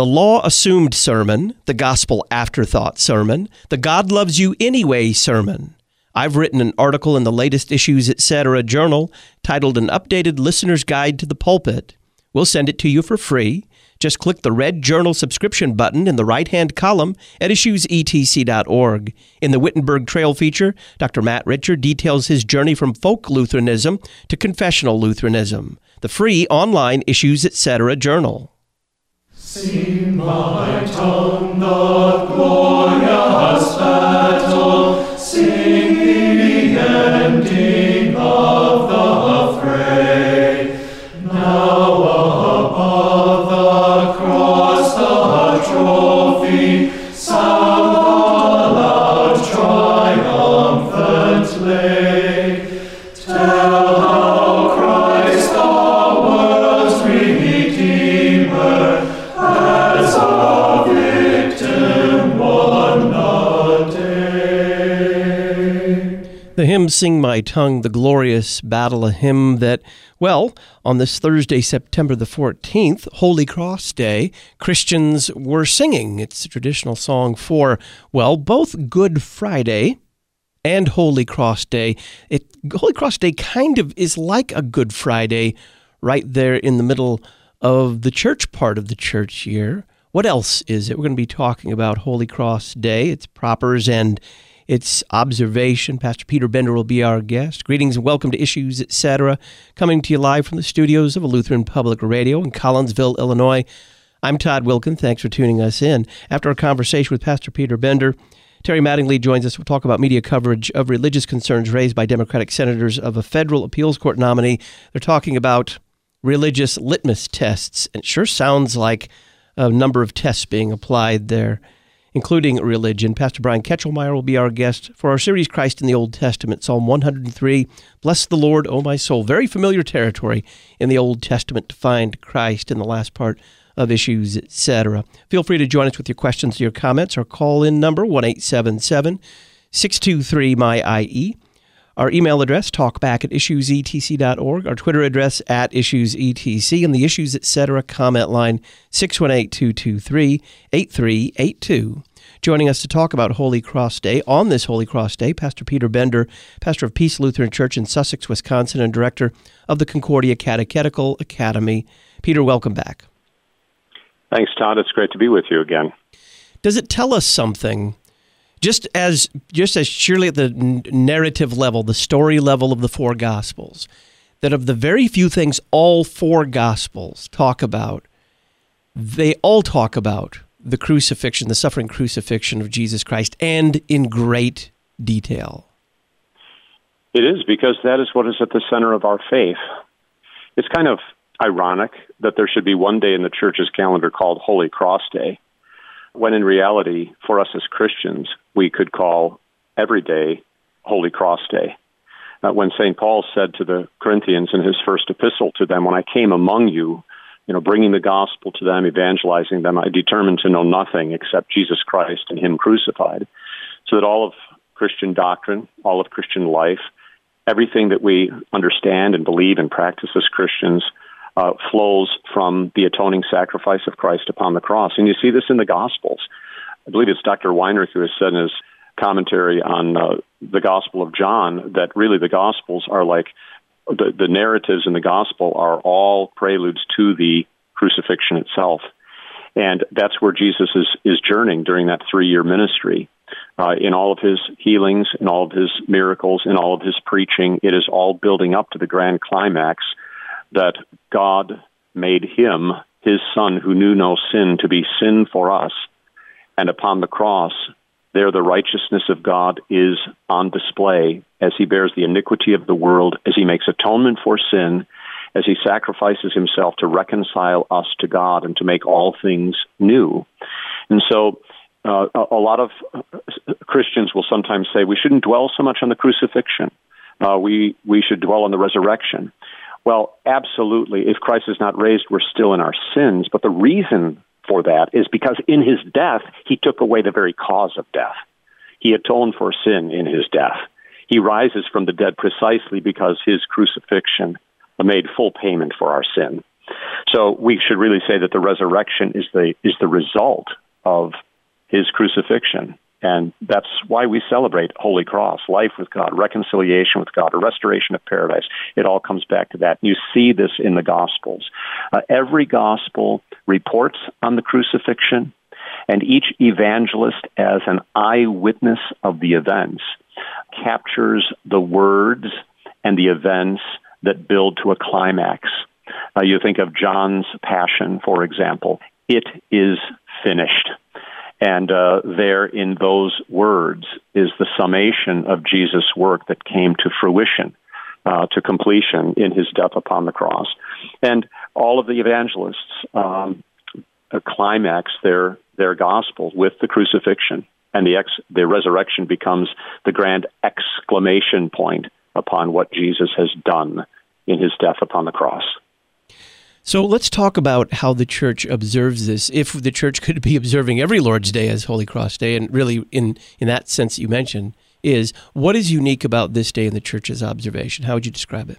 the law assumed sermon, the gospel afterthought sermon, the God loves you anyway sermon. I've written an article in the latest Issues Etc. journal titled An Updated Listener's Guide to the Pulpit. We'll send it to you for free. Just click the red journal subscription button in the right-hand column at issuesetc.org. In the Wittenberg Trail feature, Dr. Matt Richer details his journey from folk Lutheranism to confessional Lutheranism. The free online Issues Etc. journal. Sing my tongue the glorious battle, sing the ending of the fray. Now above the cross the trophy, sound the loud triumphantly. Tell how Christ the world's Redeemer as a victim won a day. The hymn Sing My Tongue, the Glorious Battle, a hymn that, well, on this Thursday, September the 14th, Holy Cross Day, Christians were singing. It's a traditional song for, well, both Good Friday and Holy Cross Day. Holy Cross Day kind of is like a Good Friday right there in the middle of the church part of the church year. What else is it? We're going to be talking about Holy Cross Day, its propers and its observation. Pastor Peter Bender will be our guest. Greetings and welcome to Issues Etc., coming to you live from the studios of Lutheran Public Radio in Collinsville, Illinois. I'm Todd Wilkin. Thanks for tuning us in. After our conversation with Pastor Peter Bender, Terry Mattingly joins us. We'll talk about media coverage of religious concerns raised by Democratic senators of a federal appeals court nominee. They're talking about religious litmus tests. It sure sounds like a number of tests being applied there, including religion. Pastor Brian Ketchelmeyer will be our guest for our series, Christ in the Old Testament, Psalm 103, Bless the Lord, O my soul. Very familiar territory in the Old Testament to find Christ in the last part of Issues, Etc. Feel free to join us with your questions or your comments. Our call-in number, 1-877-623-MY-IE. Our email address, talkback@issuesetc.org. Our Twitter address, @issuesetc. And the Issues Etc. comment line, 618-223-8382. Joining us to talk about Holy Cross Day, on this Holy Cross Day, Pastor Peter Bender, pastor of Peace Lutheran Church in Sussex, Wisconsin, and director of the Concordia Catechetical Academy. Peter, welcome back. Thanks, Todd. It's great to be with you again. Does it tell us something, just as surely at the narrative level, the story level of the four Gospels, that of the very few things all four Gospels talk about, they all talk about the crucifixion, the suffering crucifixion of Jesus Christ, and in great detail? It is, because that is what is at the center of our faith. It's kind of ironic that there should be one day in the church's calendar called Holy Cross Day, when in reality, for us as Christians, we could call every day Holy Cross Day. When St. Paul said to the Corinthians in his first epistle to them, when I came among you, bringing the gospel to them, evangelizing them, I determined to know nothing except Jesus Christ and Him crucified. So that all of Christian doctrine, all of Christian life, everything that we understand and believe and practice as Christians flows from the atoning sacrifice of Christ upon the cross. And you see this in the Gospels. I believe it's Dr. Weinrich who has said in his commentary on the Gospel of John that really the Gospels are like, the narratives in the Gospel are all preludes to the crucifixion itself. And that's where Jesus is journeying during that 3-year ministry. In all of his healings, in all of his miracles, in all of his preaching, it is all building up to the grand climax that God made Him, His Son, who knew no sin, to be sin for us. And upon the cross, there the righteousness of God is on display as He bears the iniquity of the world, as He makes atonement for sin, as He sacrifices Himself to reconcile us to God and to make all things new. And so a lot of Christians will sometimes say we shouldn't dwell so much on the crucifixion. We should dwell on the resurrection. Well, absolutely. If Christ is not raised, we're still in our sins. But the reason for that is because in His death, He took away the very cause of death. He atoned for sin in His death. He rises from the dead precisely because His crucifixion made full payment for our sin. So we should really say that the resurrection is the result of his crucifixion. And that's why we celebrate Holy Cross, life with God, reconciliation with God, a restoration of paradise. It all comes back to that. You see this in the Gospels. Every Gospel reports on the crucifixion, and each evangelist, as an eyewitness of the events, captures the words and the events that build to a climax. You think of John's Passion, for example. It is finished. And there in those words is the summation of Jesus' work that came to fruition, to completion in his death upon the cross. And all of the evangelists climax their gospel with the crucifixion, and the resurrection becomes the grand exclamation point upon what Jesus has done in his death upon the cross. So let's talk about how the church observes this. If the church could be observing every Lord's Day as Holy Cross Day, and really in that sense that you mentioned, is what is unique about this day in the church's observation? How would you describe it?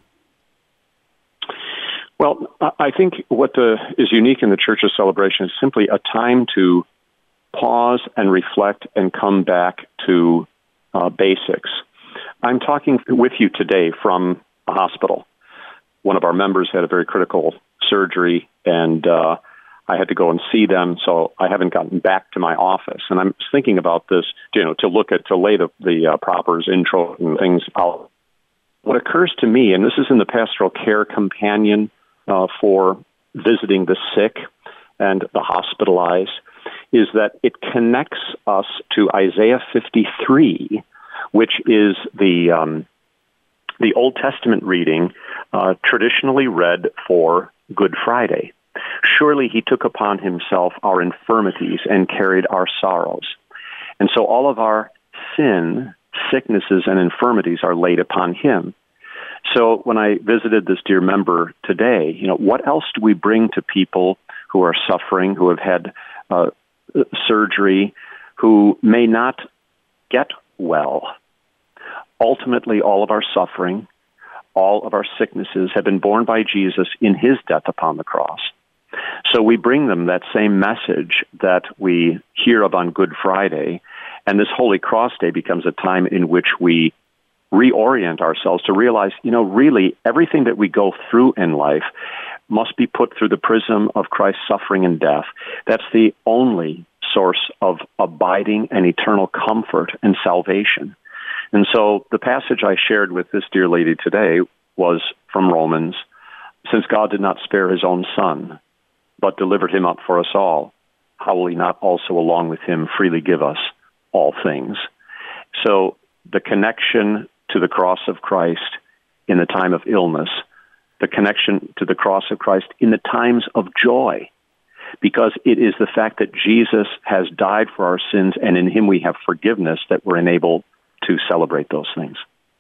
Well, I think what is unique in the church's celebration is simply a time to pause and reflect and come back to basics. I'm talking with you today from a hospital. One of our members had a very critical surgery, and I had to go and see them, so I haven't gotten back to my office. And I'm thinking about this, to lay the propers, intro, and things out. What occurs to me, and this is in the Pastoral Care Companion for visiting the sick and the hospitalized, is that it connects us to Isaiah 53, which is the Old Testament reading traditionally read for Good Friday. Surely he took upon himself our infirmities and carried our sorrows. And so all of our sin, sicknesses, and infirmities are laid upon him. So when I visited this dear member today, what else do we bring to people who are suffering, who have had surgery, who may not get well? Ultimately, all of our suffering, all of our sicknesses have been borne by Jesus in his death upon the cross. So we bring them that same message that we hear of on Good Friday, and this Holy Cross Day becomes a time in which we reorient ourselves to realize, really everything that we go through in life must be put through the prism of Christ's suffering and death. That's the only source of abiding and eternal comfort and salvation. And so the passage I shared with this dear lady today was from Romans. Since God did not spare his own son, but delivered him up for us all, how will he not also along with him freely give us all things? So the connection to the cross of Christ in the time of illness, the connection to the cross of Christ in the times of joy, because it is the fact that Jesus has died for our sins and in him we have forgiveness that we're enabled to celebrate those things.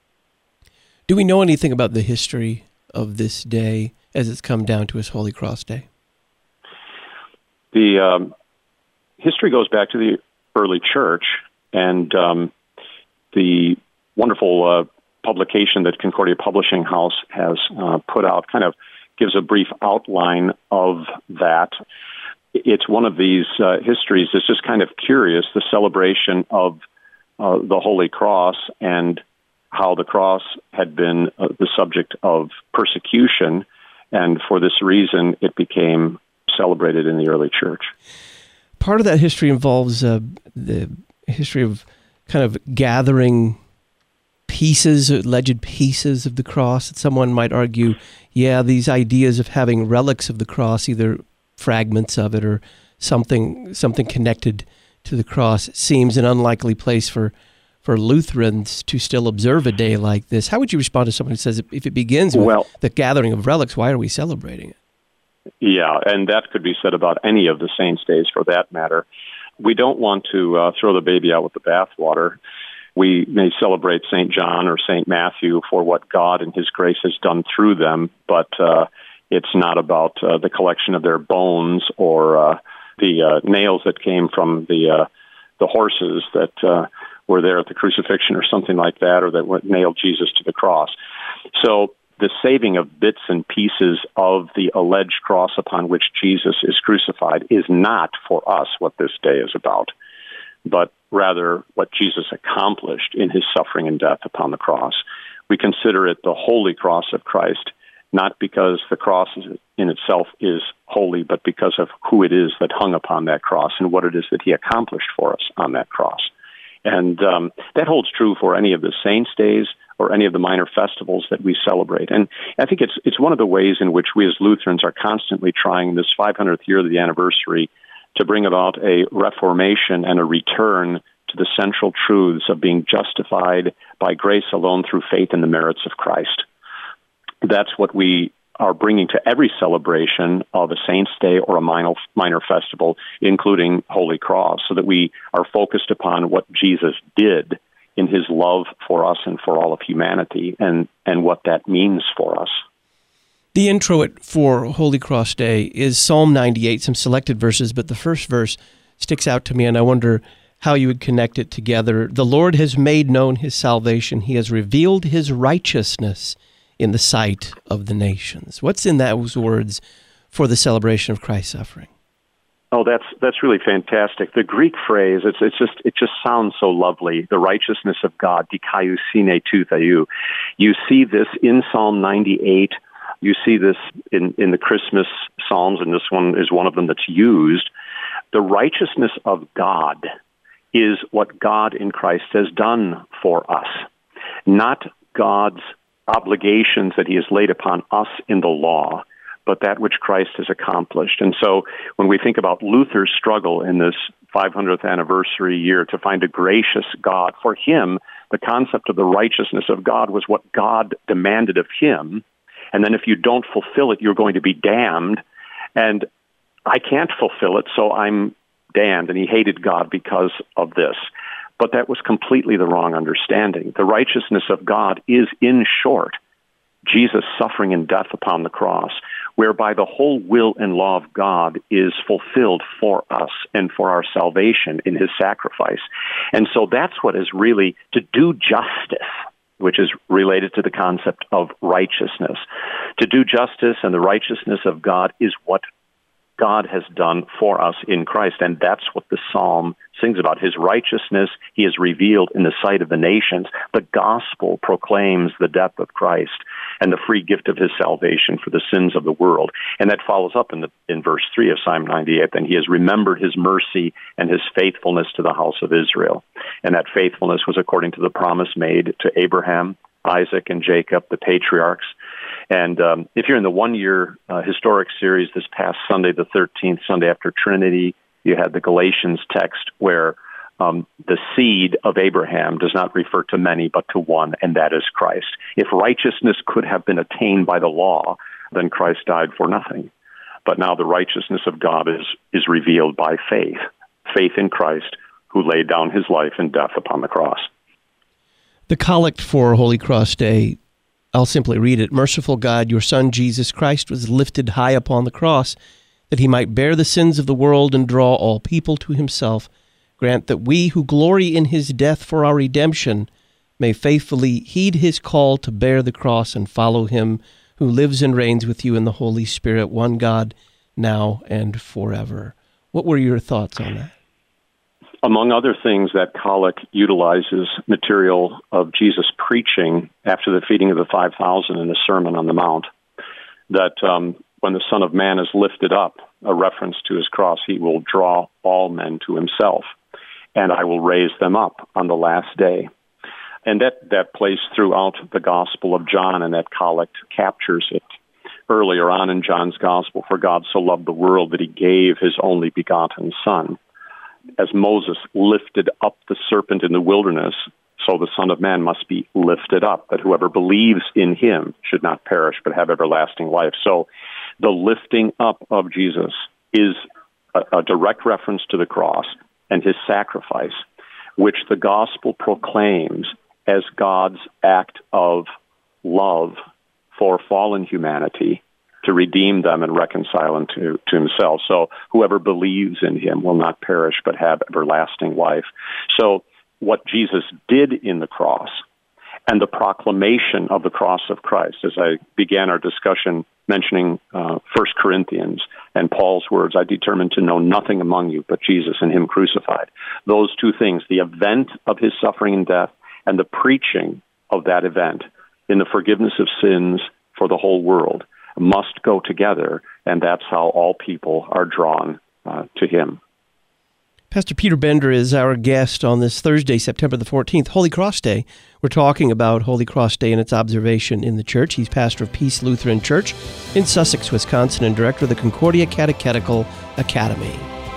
Do we know anything about the history of this day as it's come down to his Holy Cross Day? The history goes back to the early church, and the wonderful publication that Concordia Publishing House has put out kind of gives a brief outline of that. It's one of these histories that's just kind of curious, the celebration of the Holy Cross and how the cross had been the subject of persecution, and for this reason it became celebrated in the early church. Part of that history involves the history of kind of gathering pieces, alleged pieces of the cross. That someone might argue, these ideas of having relics of the cross, either fragments of it or something connected to the cross, seems an unlikely place for Lutherans to still observe a day like this. How would you respond to someone who says if it begins with the gathering of relics, why are we celebrating it? Yeah, and that could be said about any of the saints' days for that matter. We don't want to throw the baby out with the bathwater. We may celebrate St. John or St. Matthew for what God and his grace has done through them, but it's not about the collection of their bones or the nails that came from the horses that were there at the crucifixion or something like that, or that nailed Jesus to the cross. So the saving of bits and pieces of the alleged cross upon which Jesus is crucified is not for us what this day is about, but rather what Jesus accomplished in his suffering and death upon the cross. We consider it the holy cross of Christ, not because the cross in itself is holy, but because of who it is that hung upon that cross and what it is that he accomplished for us on that cross. And that holds true for any of the saints' days or any of the minor festivals that we celebrate. And I think it's one of the ways in which we as Lutherans are constantly trying this 500th year of the anniversary to bring about a reformation and a return to the central truths of being justified by grace alone through faith in the merits of Christ. That's what we are bringing to every celebration of a Saints' Day or a minor festival, including Holy Cross, so that we are focused upon what Jesus did in his love for us and for all of humanity, and what that means for us. The intro for Holy Cross Day is Psalm 98, some selected verses, but the first verse sticks out to me, and I wonder how you would connect it together. The Lord has made known his salvation. He has revealed his righteousness in the sight of the nations. What's in those words for the celebration of Christ's suffering? Oh, that's really fantastic. The Greek phrase, it just sounds so lovely. The righteousness of God, dikaiosine tou theou. You see this in Psalm 98. You see this in the Christmas Psalms, and this one is one of them that's used. The righteousness of God is what God in Christ has done for us, not God's obligations that he has laid upon us in the law, but that which Christ has accomplished. And so when we think about Luther's struggle in this 500th anniversary year to find a gracious God, for him, the concept of the righteousness of God was what God demanded of him. And then if you don't fulfill it, you're going to be damned. And I can't fulfill it, so I'm damned. And he hated God because of this. But that was completely the wrong understanding. The righteousness of God is, in short, Jesus' suffering and death upon the cross, whereby the whole will and law of God is fulfilled for us and for our salvation in his sacrifice. And so that's what is really to do justice, which is related to the concept of righteousness. To do justice and the righteousness of God is what God has done for us in Christ, and that's what the psalm sings about. His righteousness he has revealed in the sight of the nations. The gospel proclaims the death of Christ and the free gift of his salvation for the sins of the world. And that follows up in verse 3 of Psalm 98, and he has remembered his mercy and his faithfulness to the house of Israel. And that faithfulness was according to the promise made to Abraham, Isaac, and Jacob, the patriarchs. And if you're in the one-year historic series this past Sunday, the 13th, Sunday after Trinity, you had the Galatians text where the seed of Abraham does not refer to many, but to one, and that is Christ. If righteousness could have been attained by the law, then Christ died for nothing. But now the righteousness of God is revealed by faith in Christ, who laid down his life in death upon the cross. The collect for Holy Cross Day, I'll simply read it. Merciful God, your Son Jesus Christ was lifted high upon the cross, that he might bear the sins of the world and draw all people to himself. Grant that we who glory in his death for our redemption may faithfully heed his call to bear the cross and follow him who lives and reigns with you in the Holy Spirit, one God, now and forever. What were your thoughts on that? Among other things, that collect utilizes material of Jesus' preaching after the feeding of the 5,000 in the Sermon on the Mount, that when the Son of Man is lifted up, a reference to his cross, he will draw all men to himself, and I will raise them up on the last day. And that plays throughout the Gospel of John, and that collect captures it. Earlier on in John's Gospel, for God so loved the world that he gave his only begotten Son. As Moses lifted up the serpent in the wilderness, so the Son of Man must be lifted up, that whoever believes in him should not perish but have everlasting life. So the lifting up of Jesus is a direct reference to the cross and his sacrifice, which the gospel proclaims as God's act of love for fallen humanity to redeem them and reconcile them to himself. So whoever believes in him will not perish but have everlasting life. So what Jesus did in the cross and the proclamation of the cross of Christ. As I began our discussion mentioning 1 Corinthians and Paul's words, I determined to know nothing among you but Jesus and him crucified. Those two things, the event of his suffering and death and the preaching of that event in the forgiveness of sins for the whole world, must go together, and that's how all people are drawn to him. Pastor Peter Bender is our guest on this Thursday, September the 14th, Holy Cross Day. We're talking about Holy Cross Day and its observation in the church. He's pastor of Peace Lutheran Church in Sussex, Wisconsin, and director of the Concordia Catechetical Academy.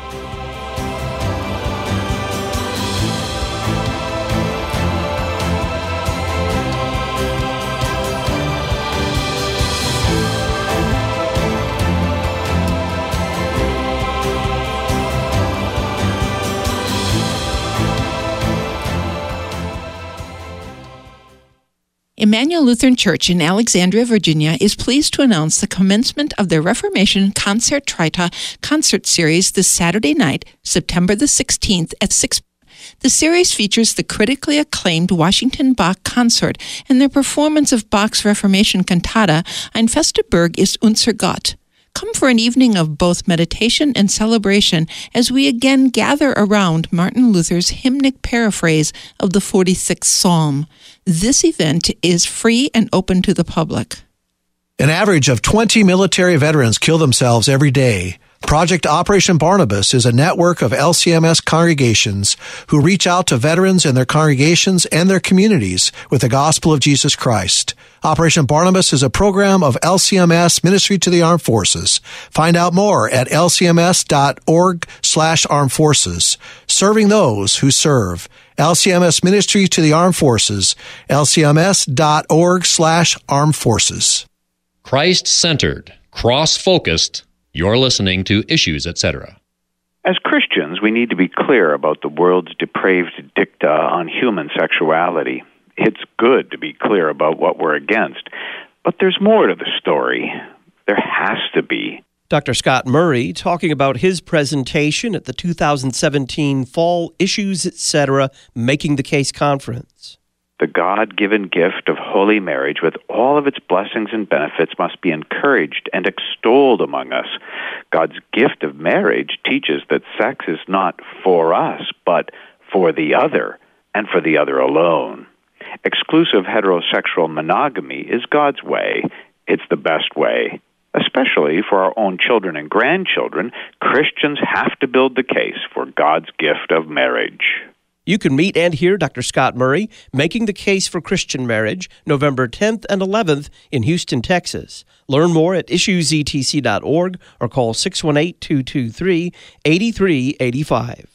Emmanuel Lutheran Church in Alexandria, Virginia is pleased to announce the commencement of their Reformation Concertita concert series this Saturday night, September the 16th at 6 p.m. The series features the critically acclaimed Washington Bach Consort and their performance of Bach's Reformation cantata Ein fester Burg ist unser Gott. Come for an evening of both meditation and celebration as we again gather around Martin Luther's hymnic paraphrase of the 46th Psalm. This event is free and open to the public. An average of 20 military veterans kill themselves every day. Project Operation Barnabas is a network of LCMS congregations who reach out to veterans and their congregations and their communities with the gospel of Jesus Christ. Operation Barnabas is a program of LCMS Ministry to the Armed Forces. Find out more at lcms.org/armed forces. Serving those who serve. LCMS Ministry to the Armed Forces. lcms.org/armed forces. Christ-centered, cross-focused. You're listening to Issues, Etc. As Christians, we need to be clear about the world's depraved dicta on human sexuality. It's good to be clear about what we're against, but there's more to the story. There has to be. Dr. Scott Murray talking about his presentation at the 2017 Fall Issues, Etc. Making the Case Conference. The God-given gift of holy marriage with all of its blessings and benefits must be encouraged and extolled among us. God's gift of marriage teaches that sex is not for us, but for the other, and for the other alone. Exclusive heterosexual monogamy is God's way. It's the best way. Especially for our own children and grandchildren, Christians have to build the case for God's gift of marriage. You can meet and hear Dr. Scott Murray making the case for Christian marriage November 10th and 11th in Houston, Texas. Learn more at issuesetc.org or call 618-223-8385.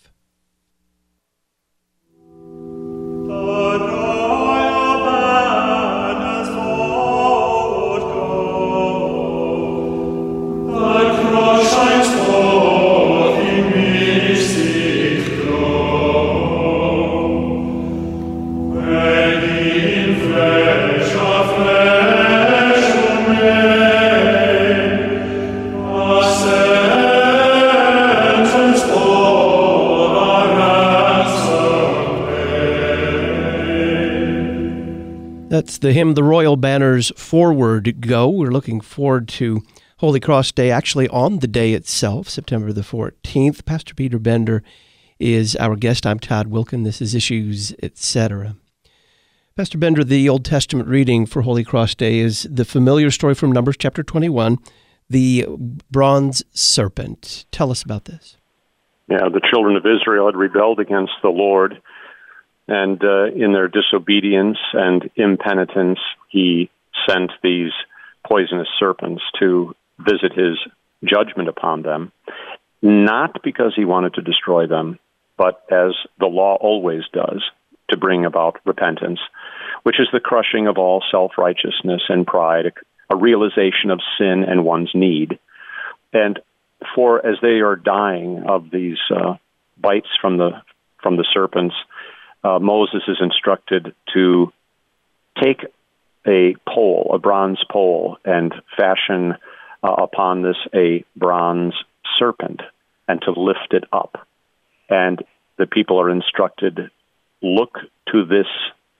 That's the hymn, The Royal Banners Forward Go. We're looking forward to Holy Cross Day, actually on the day itself, September the 14th. Pastor Peter Bender is our guest. I'm Todd Wilkin. This is Issues, Etc. Pastor Bender, the Old Testament reading for Holy Cross Day is the familiar story from Numbers chapter 21, the bronze serpent. Tell us about this. Yeah, the children of Israel had rebelled against the Lord, and in their disobedience and impenitence, he sent these poisonous serpents to visit his judgment upon them, not because he wanted to destroy them, but as the law always does, to bring about repentance, which is the crushing of all self-righteousness and pride, a realization of sin and one's need. And for as they are dying of these bites from the serpents, Moses is instructed to take a pole, a bronze pole, and fashion upon this a bronze serpent, and to lift it up. And the people are instructed, look to this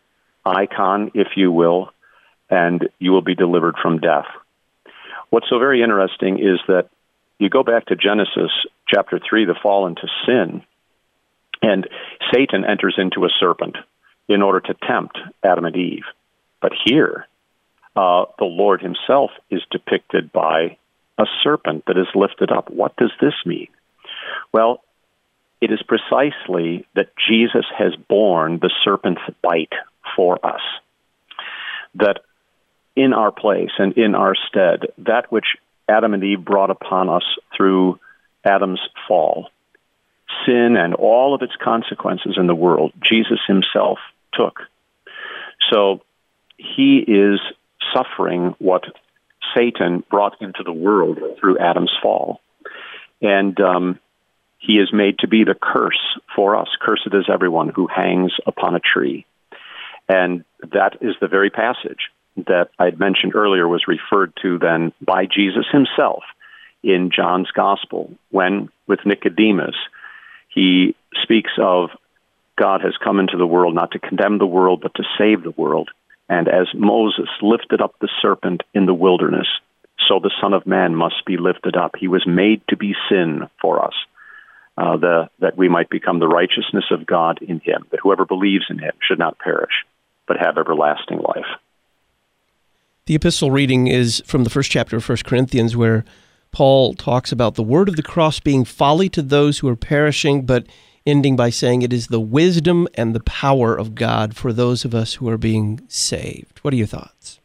icon, if you will, and you will be delivered from death. What's so very interesting is that you go back to Genesis chapter 3, the fall into sin, and Satan enters into a serpent in order to tempt Adam and Eve. But here, the Lord himself is depicted by a serpent that is lifted up. What does this mean? Well, it is precisely that Jesus has borne the serpent's bite for us. That in our place and in our stead, that which Adam and Eve brought upon us through Adam's fall, sin and all of its consequences in the world, Jesus himself took. So he is suffering what Satan brought into the world through Adam's fall. And he is made to be the curse for us. Cursed is everyone who hangs upon a tree. And that is the very passage that I had mentioned earlier was referred to then by Jesus himself in John's Gospel, when, with Nicodemus, he speaks of God has come into the world not to condemn the world, but to save the world. And as Moses lifted up the serpent in the wilderness, so the Son of Man must be lifted up. He was made to be sin for us, that we might become the righteousness of God in him, that whoever believes in him should not perish, but have everlasting life. The epistle reading is from the first chapter of 1 Corinthians, where Paul talks about the word of the cross being folly to those who are perishing, but ending by saying it is the wisdom and the power of God for those of us who are being saved. What are your thoughts?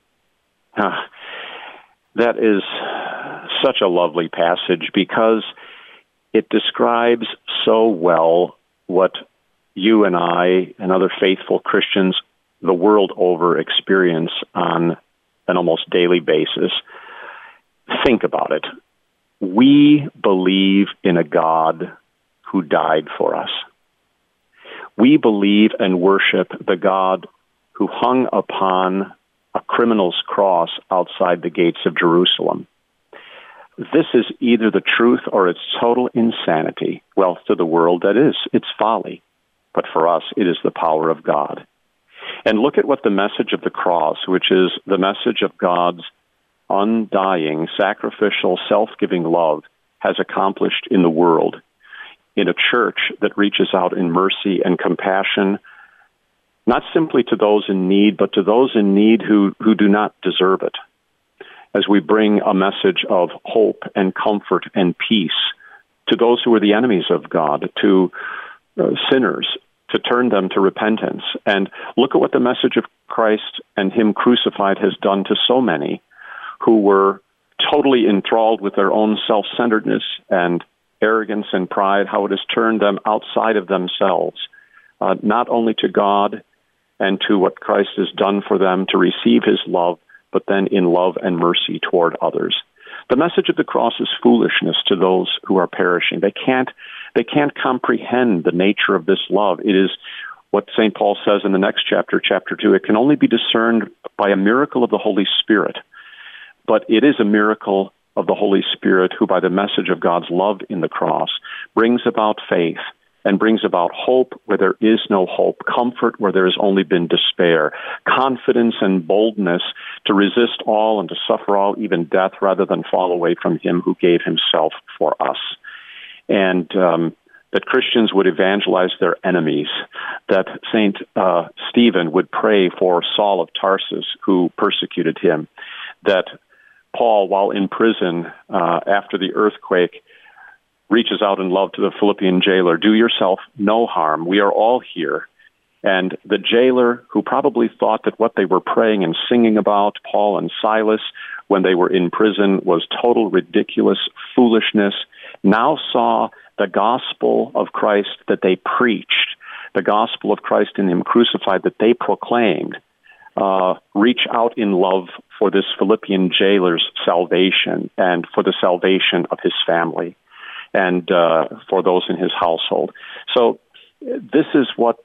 That is such a lovely passage because it describes so well what you and I and other faithful Christians the world over experience on an almost daily basis. Think about it. We believe in a God who died for us. We believe and worship the God who hung upon a criminal's cross outside the gates of Jerusalem. This is either the truth or it's total insanity. Well, to the world, that is. It's folly. But for us, it is the power of God. And look at what the message of the cross, which is the message of God's undying, sacrificial, self-giving love, has accomplished in the world, in a church that reaches out in mercy and compassion, not simply to those in need, but to those in need who do not deserve it. As we bring a message of hope and comfort and peace to those who are the enemies of God, to sinners, to turn them to repentance. And look at what the message of Christ and him crucified has done to so many who were totally enthralled with their own self-centeredness and arrogance and pride, how it has turned them outside of themselves, not only to God and to what Christ has done for them to receive his love, but then in love and mercy toward others. The message of the cross is foolishness to those who are perishing. They can't comprehend the nature of this love. It is what St. Paul says in the next chapter, chapter 2. It can only be discerned by a miracle of the Holy Spirit. But it is a miracle of the Holy Spirit who, by the message of God's love in the cross, brings about faith and brings about hope where there is no hope, comfort where there has only been despair, confidence and boldness to resist all and to suffer all, even death, rather than fall away from him who gave himself for us. And that Christians would evangelize their enemies, that St. Stephen would pray for Saul of Tarsus, who persecuted him, that Paul, while in prison after the earthquake, reaches out in love to the Philippian jailer, do yourself no harm. We are all here. And the jailer, who probably thought that what they were praying and singing about, Paul and Silas, when they were in prison, was total ridiculous foolishness, now saw the gospel of Christ that they preached, the gospel of Christ in him crucified that they proclaimed, reach out in love for this Philippian jailer's salvation and for the salvation of his family and for those in his household. So this is what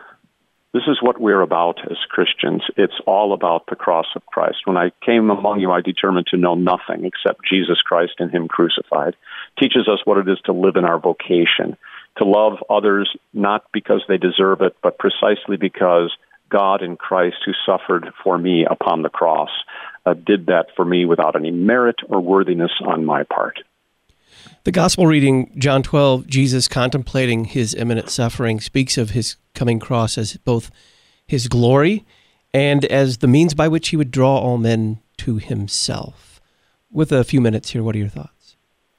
we're about as Christians. It's all about the cross of Christ. When I came among you, I determined to know nothing except Jesus Christ and him crucified. Teaches us what it is to live in our vocation, to love others not because they deserve it, but precisely because God in Christ who suffered for me upon the cross, did that for me without any merit or worthiness on my part. The gospel reading, John 12, Jesus contemplating his imminent suffering, speaks of his coming cross as both his glory and as the means by which he would draw all men to himself. With a few minutes here, what are your thoughts?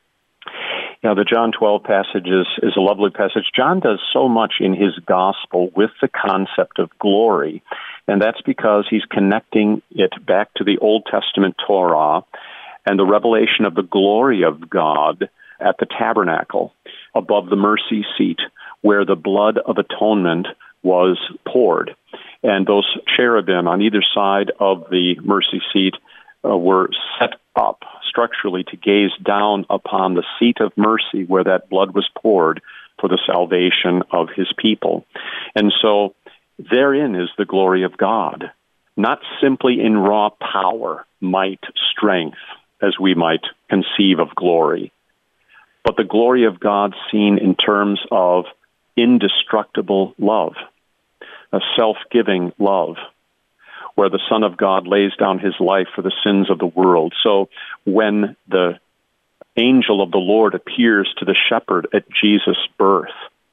Yeah, the John 12 passage is a lovely passage. John does so much in his gospel with the concept of glory, and that's because he's connecting it back to the Old Testament Torah and the revelation of the glory of God at the tabernacle above the mercy seat where the blood of atonement was poured. And those cherubim on either side of the mercy seat were set up structurally to gaze down upon the seat of mercy where that blood was poured for the salvation of his people. And so therein is the glory of God, not simply in raw power, might, strength, as we might conceive of glory, but the glory of God seen in terms of indestructible love, a self-giving love, where the Son of God lays down his life for the sins of the world. So when the angel of the Lord appears to the shepherd at Jesus' birth,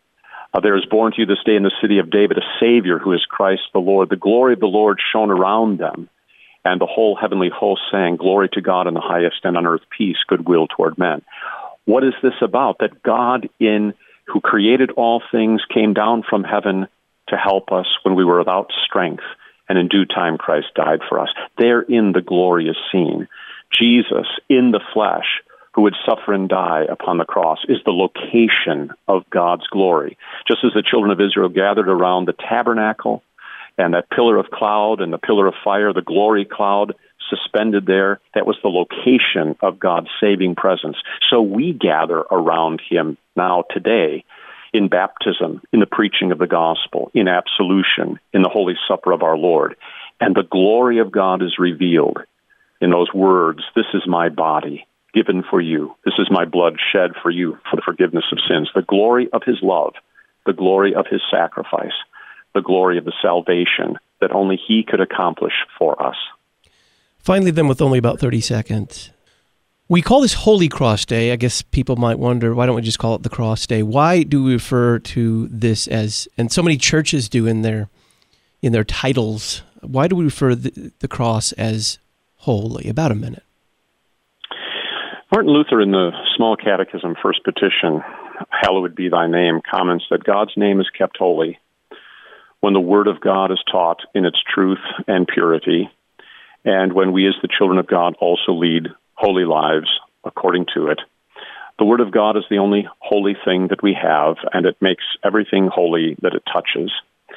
there is born to you this day in the city of David a Savior who is Christ the Lord. The glory of the Lord shone around them, and the whole heavenly host sang, "Glory to God in the highest, and on earth peace, goodwill toward men." What is this about? That God, who created all things, came down from heaven to help us when we were without strength, and in due time Christ died for us. Therein the glory is seen. Jesus, in the flesh, who would suffer and die upon the cross, is the location of God's glory. Just as the children of Israel gathered around the tabernacle, and that pillar of cloud and the pillar of fire, the glory cloud suspended there, that was the location of God's saving presence. So we gather around him now today in baptism, in the preaching of the gospel, in absolution, in the Holy Supper of our Lord. And the glory of God is revealed in those words, "This is my body given for you. This is my blood shed for you for the forgiveness of sins." The glory of his love, the glory of his sacrifice, the glory of the salvation that only he could accomplish for us. Finally, then, with only about 30 seconds, we call this Holy Cross Day. I guess people might wonder, why don't we just call it the Cross Day? Why do we refer to this as, and so many churches do in their titles, why do we refer the cross as holy? About a minute. Martin Luther, in the Small Catechism, First Petition, "Hallowed be thy name," comments that God's name is kept holy when the Word of God is taught in its truth and purity, and when we as the children of God also lead holy lives according to it. The Word of God is the only holy thing that we have, and it makes everything holy that it touches.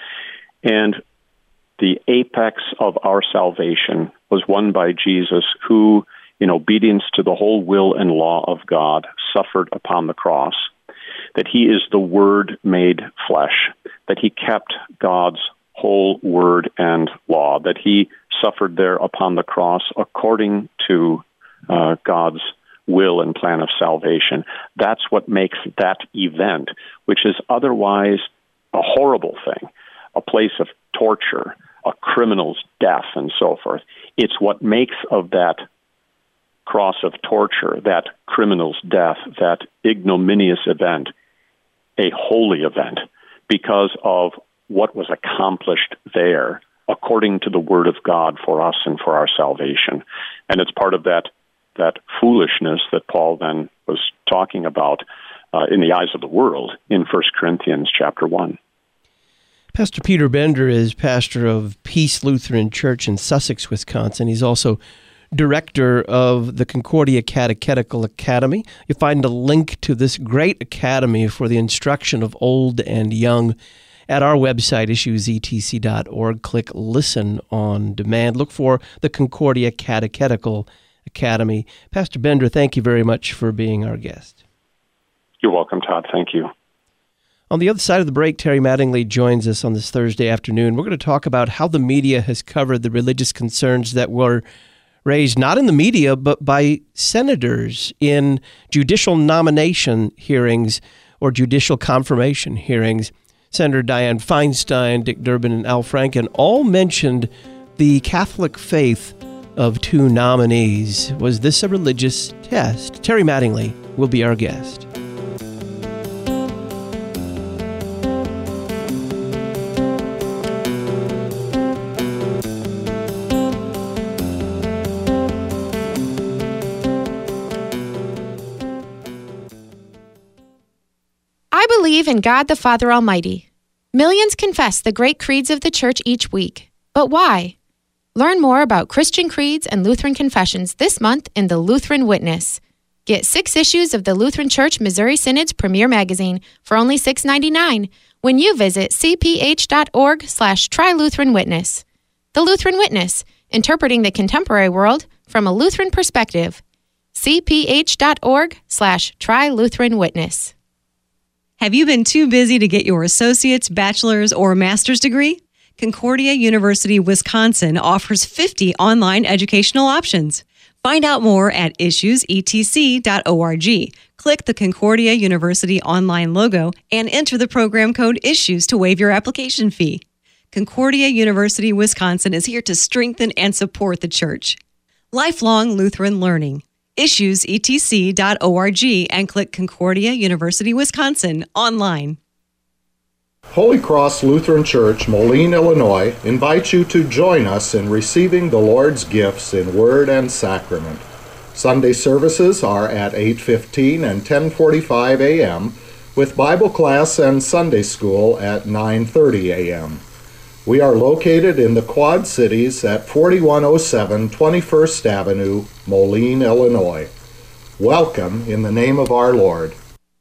And the apex of our salvation was won by Jesus, who, in obedience to the whole will and law of God, suffered upon the cross, that he is the Word made flesh, that he kept God's whole word and law, that he suffered there upon the cross according to God's will and plan of salvation. That's what makes that event, which is otherwise a horrible thing, a place of torture, a criminal's death, and so forth. It's what makes of that cross of torture, that criminal's death, that ignominious event, a holy event, because of what was accomplished there according to the Word of God for us and for our salvation. And it's part of that foolishness that Paul then was talking about in the eyes of the world in 1 Corinthians chapter 1. Pastor Peter Bender is pastor of Peace Lutheran Church in Sussex, Wisconsin. He's also director of the Concordia Catechetical Academy. You find a link to this great academy for the instruction of old and young at our website, issuesetc.org. Click Listen on Demand. Look for the Concordia Catechetical Academy. Pastor Bender, thank you very much for being our guest. You're welcome, Todd. Thank you. On the other side of the break, Terry Mattingly joins us on this Thursday afternoon. We're going to talk about how the media has covered the religious concerns that were raised not in the media, but by senators in judicial nomination hearings or judicial confirmation hearings. Senator Dianne Feinstein, Dick Durbin, and Al Franken all mentioned the Catholic faith of two nominees. Was this a religious test? Terry Mattingly will be our guest. I believe in God the Father Almighty. Millions confess the great creeds of the Church each week. But why? Learn more about Christian creeds and Lutheran confessions this month in the Lutheran Witness. Get 6 issues of the Lutheran Church Missouri Synod's premier magazine for only $6.99 when you visit cph.org/trylutheranwitness. The Lutheran Witness, interpreting the contemporary world from a Lutheran perspective. cph.org/trylutheranwitness. Have you been too busy to get your associate's, bachelor's, or master's degree? Concordia University Wisconsin offers 50 online educational options. Find out more at issuesetc.org. Click the Concordia University online logo and enter the program code ISSUES to waive your application fee. Concordia University Wisconsin is here to strengthen and support the church. Lifelong Lutheran learning. issuesetc.org and click Concordia University Wisconsin online. Holy Cross Lutheran Church, Moline, Illinois, invites you to join us in receiving the Lord's gifts in word and sacrament. Sunday services are at 8:15 and 10:45 a.m., with Bible class and Sunday school at 9:30 a.m. We are located in the Quad Cities at 4107 21st Avenue, Moline, Illinois. Welcome in the name of our Lord.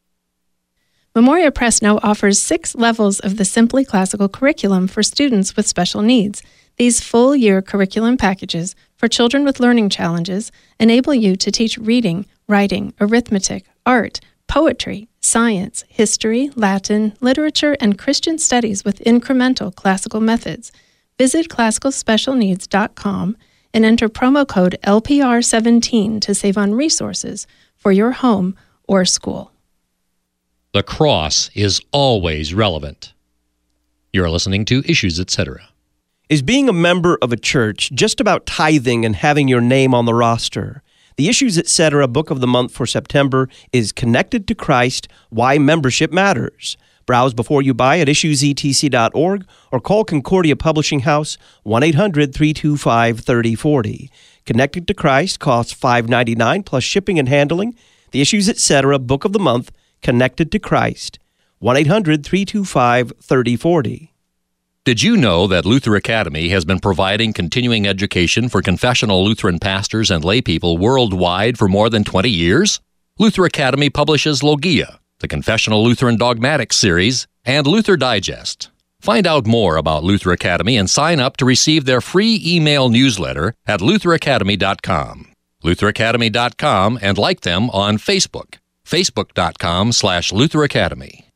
Memoria Press now offers 6 levels of the Simply Classical curriculum for students with special needs. These full-year curriculum packages for children with learning challenges enable you to teach reading, writing, arithmetic, art, poetry, science, history, Latin, literature, and Christian studies with incremental classical methods. Visit classicalspecialneeds.com and enter promo code LPR17 to save on resources for your home or school. The cross is always relevant. You're listening to Issues, Etc. Is being a member of a church just about tithing and having your name on the roster? The Issues, Etc. book of the month for September is Connected to Christ, Why Membership Matters. Browse before you buy at issuesetc.org or call Concordia Publishing House 1-800-325-3040. Connected to Christ costs $5.99 plus shipping and handling. The Issues, Etc. book of the month, Connected to Christ, 1-800-325-3040. Did you know that Luther Academy has been providing continuing education for confessional Lutheran pastors and laypeople worldwide for more than 20 years? Luther Academy publishes Logia, the Confessional Lutheran Dogmatics series, and Luther Digest. Find out more about Luther Academy and sign up to receive their free email newsletter at lutheracademy.com. lutheracademy.com and like them on Facebook. facebook.com/Luther Academy.